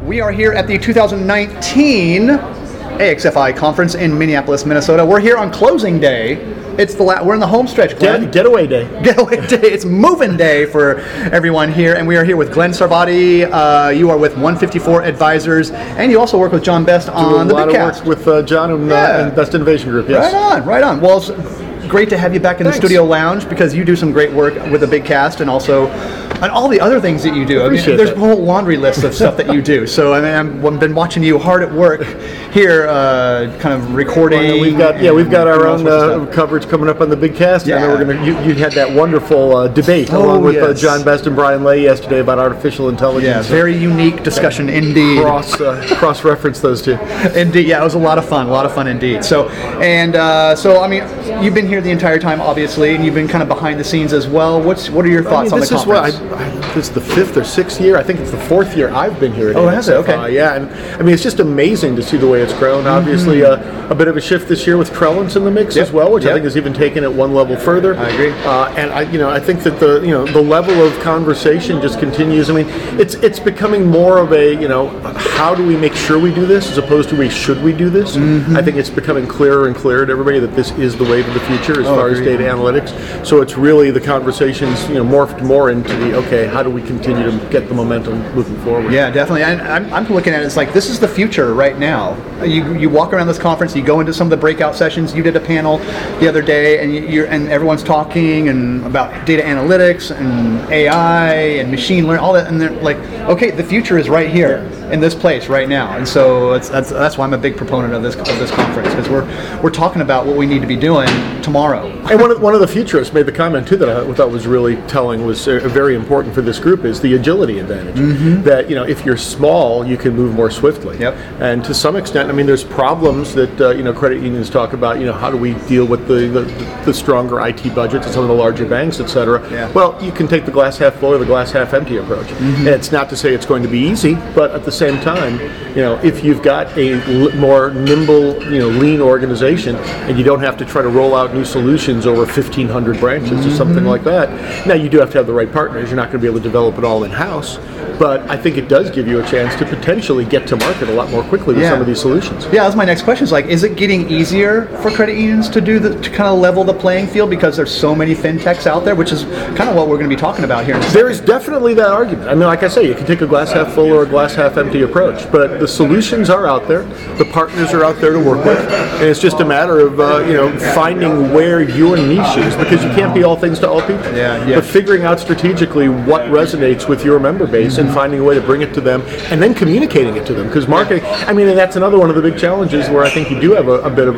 We are here at the 2019 AXFI conference in Minneapolis, Minnesota. We're here on closing day. It's we're in the home stretch, Glenn. Getaway day. Getaway day. It's moving day for everyone here, and we are here with Glenn Sarvadi. You are with 154 Advisors, and you also work with John Best on the Bigcast. A lot of work with John and Best Innovation Group. Yes. Right on. Well, it's great to have you back in the studio lounge because you do some great work with the Bigcast and also on all the other things that you do. There's a whole laundry list of stuff that you do. So I've been watching you hard at work here, kind of recording. Well, we've got our own coverage coming up on the Bigcast. Yeah. I know you had that wonderful debate along with John Best and Brian Lay yesterday about artificial intelligence. Yeah, very unique discussion indeed. Cross-reference those two. Indeed, yeah, it was a lot of fun indeed. So I mean, you've been here the entire time, obviously, and you've been kind of behind the scenes as well. What are your thoughts on the conference? This is the 5th or 6th year. I think it's the 4th year I've been here at AXFI. Has it? Okay. Yeah, and I mean, it's just amazing to see the way it's grown. Obviously, a bit of a shift this year with Trellance in the mix as well, which I think has even taken it one level further. I agree. And I think that the level of conversation just continues. I mean, it's becoming more of a how do we make sure we do this as opposed to should we do this? I think it's becoming clearer and clearer to everybody that this is the way to the future as far as data analytics. So it's really the conversations morphed more into how do we continue to get the momentum moving forward? Yeah, definitely. I'm looking at it, it's like this is the future right now. You walk around this conference, you go into some of the breakout sessions. You did a panel the other day, and everyone's talking and about data analytics and AI and machine learning, all that, and they're like, okay, the future is right here in this place right now. And so that's why I'm a big proponent of this conference, because we're talking about what we need to be doing tomorrow. And one of the futurists made the comment too that I thought was really telling, was very important for this group, is the agility advantage. That if you're small, you can move more swiftly. Yep. And to some extent, I mean, there's problems that credit unions talk about. How do we deal with the stronger IT budgets and some of the larger banks, et cetera. Yeah. Well, you can take the glass half full or the glass half empty approach. And it's not to say it's going to be easy, but at the same time, if you've got a more nimble, lean organization, and you don't have to try to roll out new solutions over 1,500 branches or something like that. Now, you do have to have the right partners. You're not going to be able to develop it all in-house, but I think it does give you a chance to potentially get to market a lot more quickly with some of these solutions. Yeah, that's my next question. Is it getting easier for credit unions to kind of level the playing field because there's so many fintechs out there, which is kind of what we're going to be talking about here in a second. There is definitely that argument. I mean, like I say, you can take a glass half full or a glass half empty approach, but the solutions are out there, the partners are out there to work with, and it's just a matter of finding where your niche is, because you can't be all things to all people. Yeah. But figuring out strategically what resonates with your member base and finding a way to bring it to them, and then communicating it to them. Because marketing, I mean, and that's another one of the big challenges where I think you do have a bit of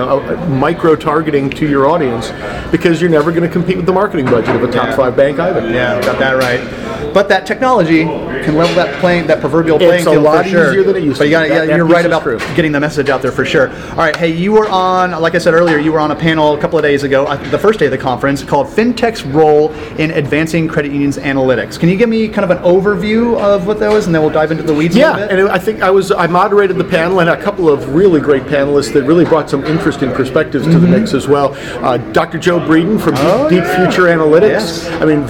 a micro targeting to your audience, because you're never going to compete with the marketing budget of a top 5 bank either. Yeah, got that right. But that technology can level that proverbial playing field for sure. It's a lot easier than it used to be. But you're right about getting the message out there for sure. All right, hey, you were on, like I said earlier, you were on a panel a couple of days ago, the first day of the conference, called FinTech's Role in Advancing Credit Unions Analytics. Can you give me kind of an overview of what that was, and then we'll dive into the weeds a little bit? Yeah, and I think I moderated the panel, and a couple of really great panelists that really brought some interesting perspectives to the mix as well. Dr. Joe Breeden from Deep Future Analytics. Yes. I mean,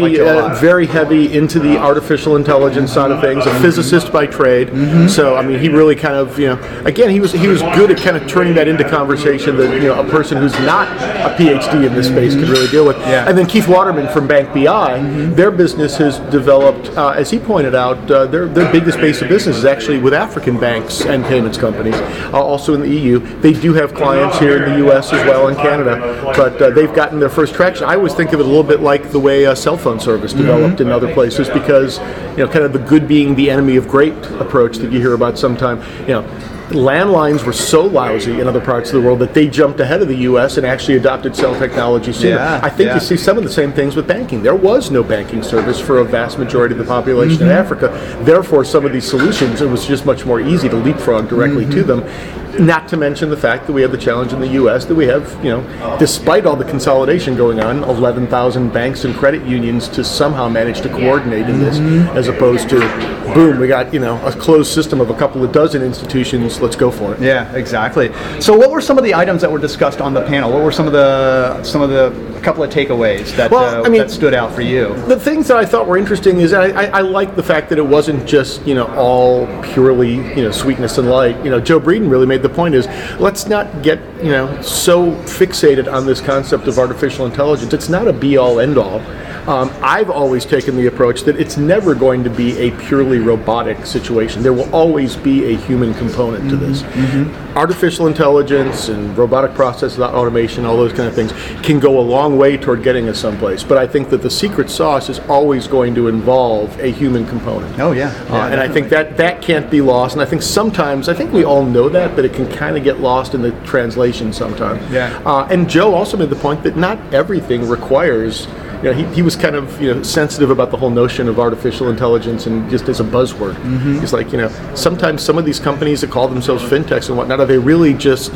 very heavy into the artificial intelligence side of things, a physicist by trade. So, I mean, he really kind of, again, he was good at kind of turning that into conversation that, a person who's not a PhD in this space could really deal with. Yeah. And then Keith Waterman from Bank BI, their business has developed, as he pointed out, their biggest base of business is actually with African banks and payments companies, also in the EU. They do have clients here in the US as well, and Canada, but they've gotten their first traction. I always think of it a little bit like the way a cell phone service developed in other places, because kind of the good being the enemy of great approach that you hear about sometime. Landlines were so lousy in other parts of the world that they jumped ahead of the U.S. and actually adopted cell technology sooner. I think you see some of the same things with banking. There was no banking service for a vast majority of the population in Africa. Therefore, some of these solutions, it was just much more easy to leapfrog directly to them. Not to mention the fact that we have the challenge in the U.S. that we have, despite all the consolidation going on, 11,000 banks and credit unions to somehow manage to coordinate in this, as opposed to, boom, we got, a closed system of a couple of dozen institutions let's go for it. Yeah, exactly. So what were some of the items that were discussed on the panel? What were some of the couple of takeaways that that stood out for you? The things that I thought were interesting is I like the fact that it wasn't just all purely sweetness and light. Joe Breeden really made the point is, let's not get so fixated on this concept of artificial intelligence. It's not a be-all end-all. I've always taken the approach that it's never going to be a purely robotic situation. There will always be a human component to this. Artificial intelligence and robotic process automation, all those kind of things, can go a long way toward getting us someplace. But I think that the secret sauce is always going to involve a human component. Oh, yeah. And I think that can't be lost. And I think sometimes, I think we all know that, but it can kind of get lost in the translation sometimes. Yeah. And Joe also made the point that not everything requires. He was kind of sensitive about the whole notion of artificial intelligence and just as a buzzword. He's like, sometimes some of these companies that call themselves fintechs and whatnot, are they really just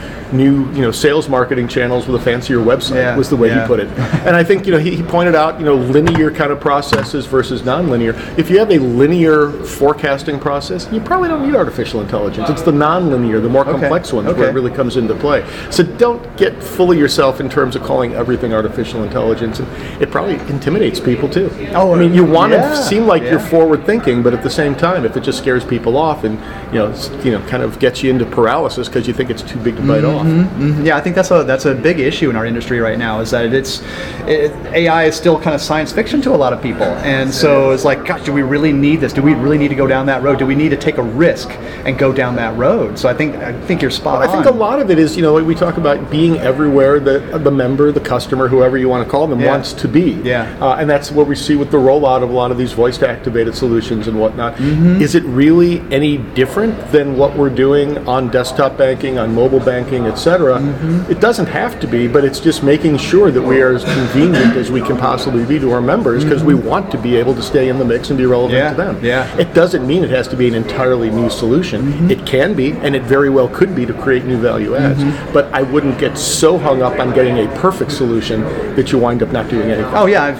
new sales marketing channels with a fancier website? Was the way he put it. And I think he pointed out linear kind of processes versus non-linear. If you have a linear forecasting process, you probably don't need artificial intelligence. It's the non-linear, the more complex ones where it really comes into play. So don't get full of yourself in terms of calling everything artificial intelligence. And it probably intimidates people too. I mean, you want to seem like you're forward thinking, but at the same time, if it just scares people off and kind of gets you into paralysis because you think it's too big to bite off. Yeah, I think that's a big issue in our industry right now, is that AI is still kind of science fiction to a lot of people, and so it's like, gosh, do we really need this? Do we really need to go down that road? Do we need to take a risk and go down that road? So I think you're spot on. I think a lot of it is like we talk about being everywhere the member, the customer, whoever you want to call them, wants to be. And that's what we see with the rollout of a lot of these voice activated solutions and whatnot. Is it really any different than what we're doing on desktop banking, on mobile banking, etc.? It doesn't have to be, but it's just making sure that we are as convenient as we can possibly be to our members, because we want to be able to stay in the mix and be relevant to them. It doesn't mean it has to be an entirely new solution. It can be, and it very well could be, to create new value adds. But I wouldn't get so hung up on getting a perfect solution that you wind up not doing anything. Oh yeah,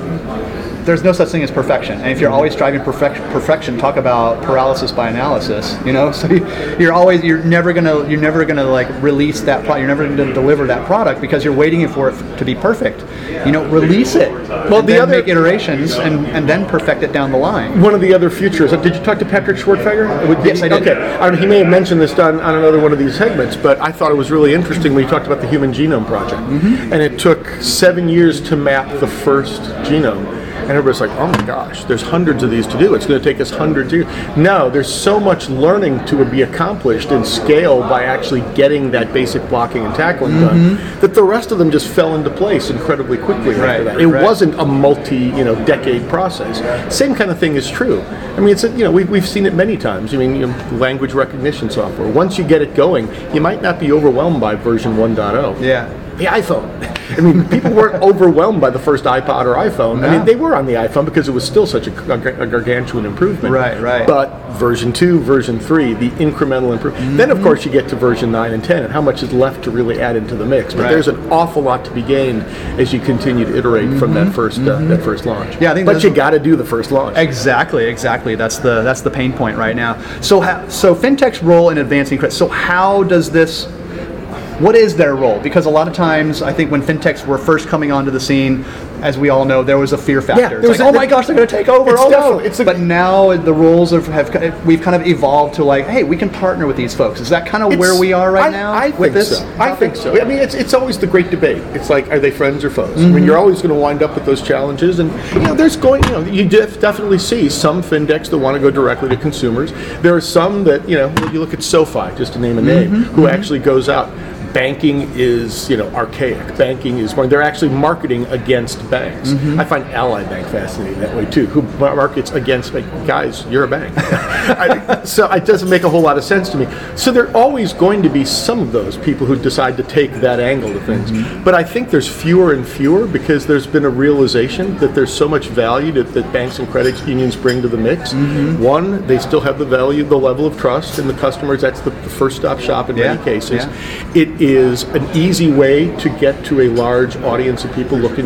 there's no such thing as perfection, and if you're always striving perfection, talk about paralysis by analysis. So you're never gonna like release that product. You're never gonna deliver that product because you're waiting for it to be perfect. Release it. Well, make iterations and then perfect it down the line. One of the other futures. Did you talk to Patrick Schwartfeger? Yes, I did. Okay, he may have mentioned this on another one of these segments, but I thought it was really interesting when he talked about the Human Genome Project, and it took 7 years to map the first genome. And everybody's like, oh my gosh, there's hundreds of these to do. It's going to take us hundreds of years. No, there's so much learning to be accomplished in scale by actually getting that basic blocking and tackling done, that the rest of them just fell into place incredibly quickly after that. It wasn't a decade process. Same kind of thing is true. I mean, we've seen it many times. I mean, language recognition software. Once you get it going, you might not be overwhelmed by version 1.0. Yeah. The iPhone. I mean, people weren't overwhelmed by the first iPod or iPhone. I mean, they were on the iPhone because it was still such a gargantuan improvement. Right. But version 2, version 3, the incremental improvement. Then, of course, you get to version 9 and 10, and how much is left to really add into the mix. But there's an awful lot to be gained as you continue to iterate from that first launch. Yeah, I think. But you got to do the first launch. Exactly. That's the pain point right now. So fintech's role in advancing credit. So how does this? What is their role? Because a lot of times, I think when fintechs were first coming onto the scene, as we all know, there was a fear factor. It's like, oh my gosh, they're going to take over. But now the roles we've kind of evolved to like, hey, we can partner with these folks. Is that kind of where we are right now? I think so. I mean, it's always the great debate. It's like, are they friends or foes? I mean, you're always going to wind up with those challenges, and you definitely see some fintechs that want to go directly to consumers. There are some that you look at SoFi, just to name a name, who actually goes out. Banking is, archaic. Banking is they're actually marketing against banks. I find Ally Bank fascinating that way too, who markets against guys, you're a bank. So it doesn't make a whole lot of sense to me. So there are always going to be some of those people who decide to take that angle to things. But I think there's fewer and fewer because there's been a realization that there's so much value that banks and credit unions bring to the mix. One, they still have the level of trust in the customers. That's the first stop shop in many cases. It is an easy way to get to a large audience of people looking to solve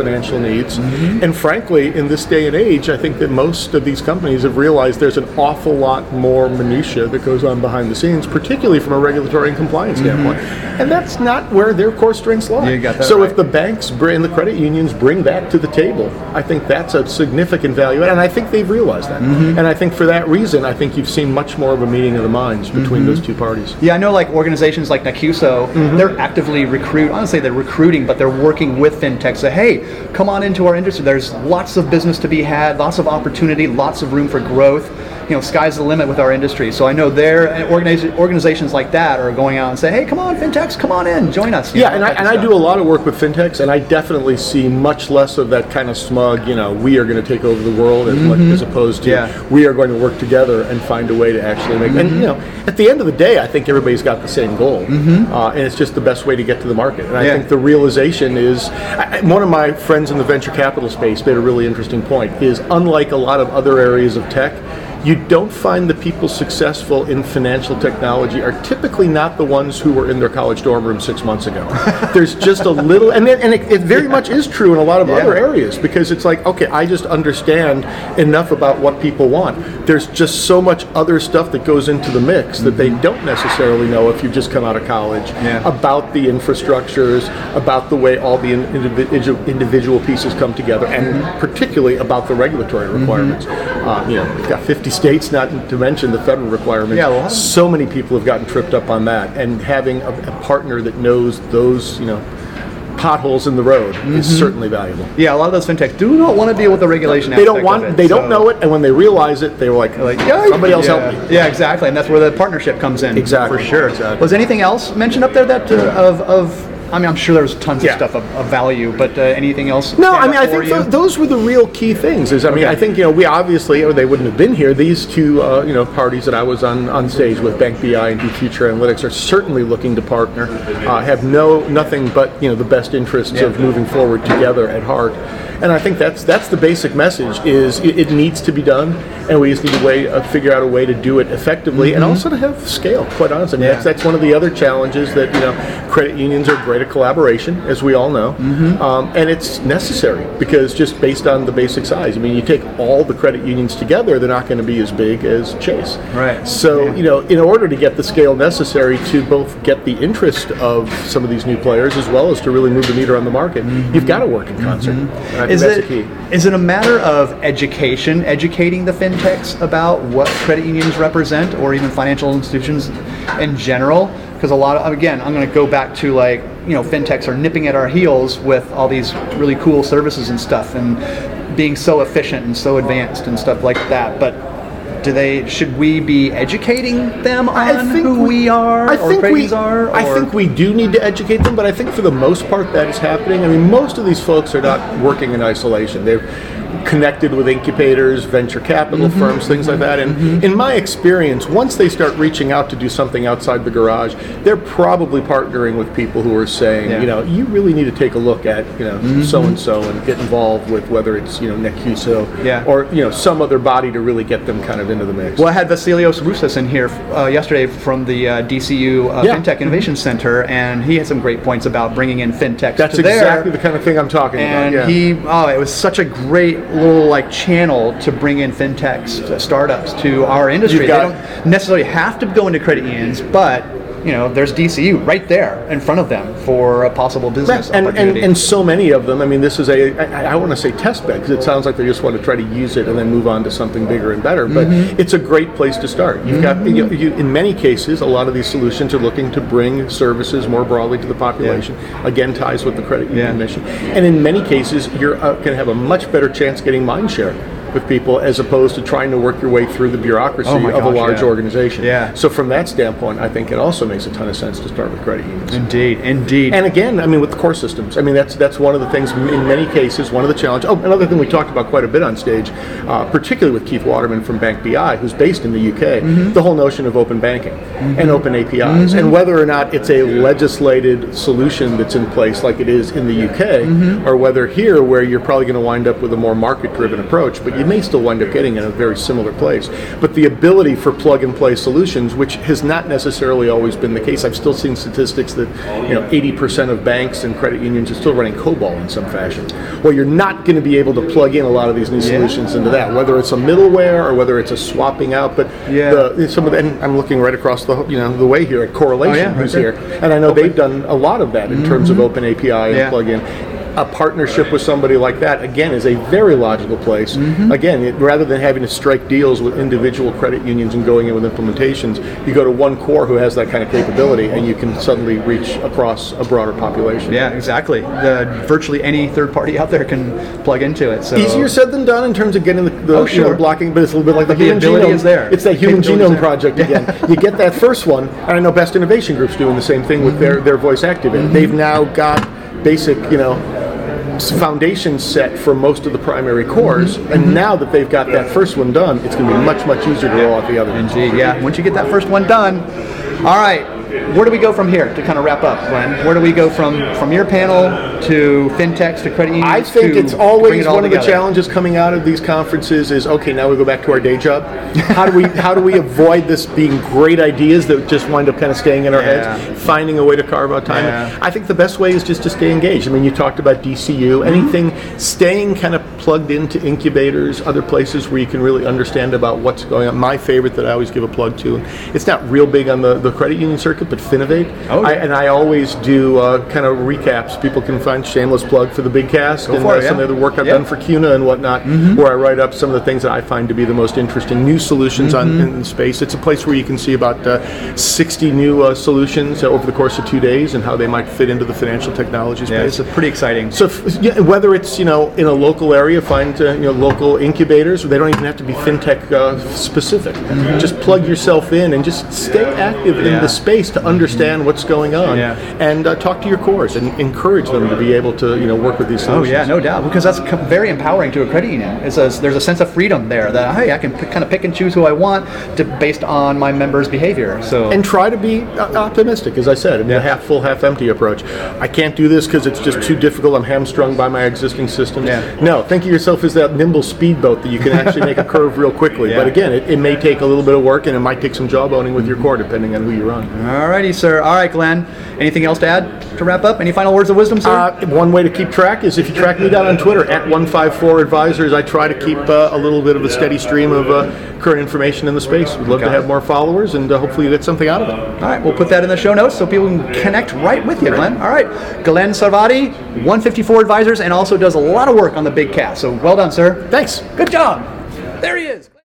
financial needs. And frankly, in this day and age, I think that most of these companies have realized there's an awful lot more minutia that goes on behind the scenes, particularly from a regulatory and compliance standpoint. And that's not where their core strengths lie. You got that so right. if the banks and the credit unions bring that to the table, I think that's a significant value, and I think they've realized that. And I think for that reason, I think you've seen much more of a meeting of the minds between those two parties. Yeah, I know like organizations like Nacuso, they're actively I don't say they're recruiting, but they're working with fintech. Say, hey, come on into our industry. There's lots of business to be had, lots of opportunity, lots of room for growth. Sky's the limit with our industry. So I know organizations like that are going out and say, hey, come on, fintechs, come on in, join us. I do a lot of work with fintechs, and I definitely see much less of that kind of smug, we are going to take over the world, as opposed to we are going to work together and find a way to actually make. And at the end of the day, I think everybody's got the same goal, and it's just the best way to get to the market. And I think the realization is, one of my friends in the venture capital space made a really interesting point, is unlike a lot of other areas of tech, you don't find the people successful in financial technology are typically not the ones who were in their college dorm room 6 months ago. There's just a little, and it very much is true in a lot of other areas, because it's like, okay, I just understand enough about what people want. There's just so much other stuff that goes into the mix that they don't necessarily know if you've just come out of college, about the infrastructures, about the way all the individual pieces come together, and particularly about the regulatory requirements. We've got 50 states, not to mention the federal requirements. Yeah, well, so many people have gotten tripped up on that, and having a partner that knows those, potholes in the road is certainly valuable. Yeah, a lot of those fintechs do not want to deal with the regulation They aspect don't of it, they don't know it, and when they realize it, they were like somebody else help me. Yeah, exactly, and that's where the partnership comes in. Exactly. For sure. Exactly. Was anything else mentioned up there that I'm sure there's tons of stuff of value, but anything else? No, I think those were the real key things. I think we obviously, or they wouldn't have been here. These two parties that I was on stage with, Bank BI and Future Analytics, are certainly looking to partner. Have nothing but the best interests of moving forward together at heart. And I think that's the basic message: is it needs to be done, and we just need to figure out a way to do it effectively, and also to have scale. Quite honestly, that's one of the other challenges that credit unions are great at collaboration, as we all know, and it's necessary because just based on the basic size. You take all the credit unions together, they're not going to be as big as Chase. Right. So in order to get the scale necessary to both get the interest of some of these new players as well as to really move the meter on the market, you've got to work in concert. Is it a matter of educating the fintechs about what credit unions represent, or even financial institutions in general? Because I'm going to go back to fintechs are nipping at our heels with all these really cool services and stuff, and being so efficient and so advanced and stuff like that. But should we be educating them on who we are, or credit unions are? I think we do need to educate them, but I think for the most part that is happening. Most of these folks are not working in isolation. They're connected with incubators, venture capital firms, things like that. And in my experience, once they start reaching out to do something outside the garage, they're probably partnering with people who are saying, you really need to take a look at, so-and-so and get involved with whether it's, Nacuso or, some other body to really get them kind of into the mix. Well, I had Vasilios Rousas in here yesterday from the DCU FinTech Innovation Center, and he had some great points about bringing in fintechs. That's exactly the kind of thing I'm talking about. And it was such a great little channel to bring in fintechs, startups to our industry. They don't necessarily have to go into credit unions, but there's DCU right there in front of them for a possible business opportunity. And so many of them, this is I want to say test bed, because it sounds like they just want to try to use it and then move on to something bigger and better, but it's a great place to start. You've got, in many cases, a lot of these solutions are looking to bring services more broadly to the population, again, ties with the credit union mission, and in many cases, you're going to have a much better chance getting mind share with people, as opposed to trying to work your way through the bureaucracy of a large organization. So from that standpoint, I think it also makes a ton of sense to start with credit unions. Indeed. And again, with the core systems, that's one of the things, in many cases, one of the challenges. Oh, another thing we talked about quite a bit on stage, particularly with Keith Waterman from Bank BI, who's based in the UK, the whole notion of open banking and open APIs, and whether or not it's a legislated solution that's in place like it is in the UK, or whether here, where you're probably going to wind up with a more market-driven approach, but you may still wind up getting in a very similar place. But the ability for plug-and-play solutions, which has not necessarily always been the case. I've still seen statistics that 80% of banks and credit unions are still running COBOL in some fashion. Well, you're not going to be able to plug in a lot of these new solutions into that, whether it's a middleware or whether it's a swapping out. But some of the, and I'm looking right across the the way here at Correlation, who's here, and I know they've done a lot of that in terms of open API and plug-in. A partnership with somebody like that, again, is a very logical place. Again, rather than having to strike deals with individual credit unions and going in with implementations, you go to one core who has that kind of capability, and you can suddenly reach across a broader population. Yeah, exactly. Virtually any third party out there can plug into it. So easier said than done in terms of getting the blocking, but it's a little bit like the human ability genome. Is there. It's that human genome project again. You get that first one, and I know Best Innovation Group's doing the same thing with their voice activate. They've now got basic, foundation set for most of the primary cores, and now that they've got that first one done, it's going to be much, much easier to roll out the other. Indeed, yeah. Once you get that first one done, all right. Where do we go from here to kind of wrap up, Glenn? Where do we go from your panel to fintechs to credit unions? I think it's always one of the challenges coming out of these conferences is, okay, now we go back to our day job. How do we avoid this being great ideas that just wind up kind of staying in our heads, finding a way to carve out time? I think the best way is just to stay engaged. I mean, you talked about DCU, anything, staying kind of plugged into incubators, other places where you can really understand about what's going on. My favorite that I always give a plug to, it's not real big on the credit union circuit, but Finovate. And I always do kind of recaps. People can find shameless plug for the Big Cast and some of the work I've done for CUNA and whatnot, where I write up some of the things that I find to be the most interesting new solutions in the space. It's a place where you can see about 60 new solutions over the course of 2 days and how they might fit into the financial technology space. It's pretty exciting. So whether it's in a local area, find local incubators. They don't even have to be fintech specific. Just plug yourself in and just stay active in the space to understand what's going on, and talk to your cores and encourage them to be able to work with these solutions. Oh yeah, no doubt, because that's very empowering to a credit union. There's a sense of freedom there that hey, I can kind of pick and choose who I want based on my members' behavior. So and try to be optimistic, as I said, in the half full, half empty approach. I can't do this because it's just too difficult. I'm hamstrung by my existing systems. No, think of yourself as that nimble speedboat that you can actually make a curve real quickly. But again, it may take a little bit of work, and it might take some job owning with your core, depending on who you run. All righty, sir. All right, Glenn. Anything else to add to wrap up? Any final words of wisdom, sir? One way to keep track is if you track me down on Twitter at 154 Advisors. I try to keep a little bit of a steady stream of current information in the space. We'd love to have more followers, and hopefully you get something out of it. All right, we'll put that in the show notes so people can connect right with you, Glenn. All right, Glenn Sarvadi, 154 Advisors, and also does a lot of work on the Big Cast. So well done, sir. Thanks. Good job. There he is.